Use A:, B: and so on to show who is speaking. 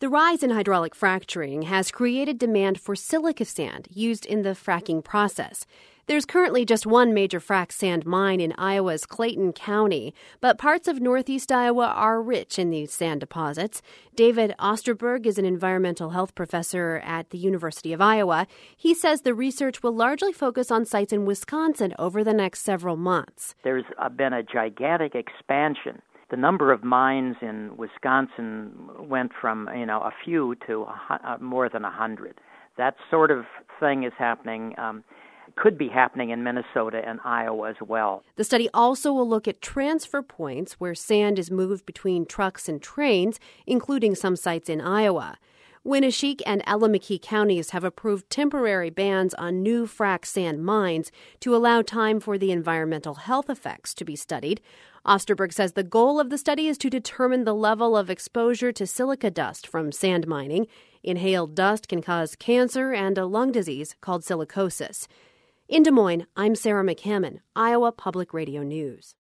A: The rise in hydraulic fracturing has created demand for silica sand used in the fracking process. There's currently just one major frac sand mine in Iowa's Clayton County, but parts of northeast Iowa are rich in these sand deposits. David Osterberg is an environmental health professor at the University of Iowa. He says the research will largely focus on sites in Wisconsin over the next several months.
B: There's been a gigantic expansion. The number of mines in Wisconsin went from, a few to more than 100. That sort of thing is happening, could be happening in Minnesota and Iowa as well.
A: The study also will look at transfer points where sand is moved between trucks and trains, including some sites in Iowa. Winneshiek and Allamakee counties have approved temporary bans on new frac sand mines to allow time for the environmental health effects to be studied. Osterberg says the goal of the study is to determine the level of exposure to silica dust from sand mining. Inhaled dust can cause cancer and a lung disease called silicosis. In Des Moines, I'm Sarah McCammon, Iowa Public Radio News.